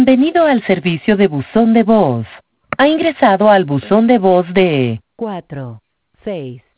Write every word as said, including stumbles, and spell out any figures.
Bienvenido al servicio de buzón de voz. Ha ingresado al buzón de voz de cuatro seis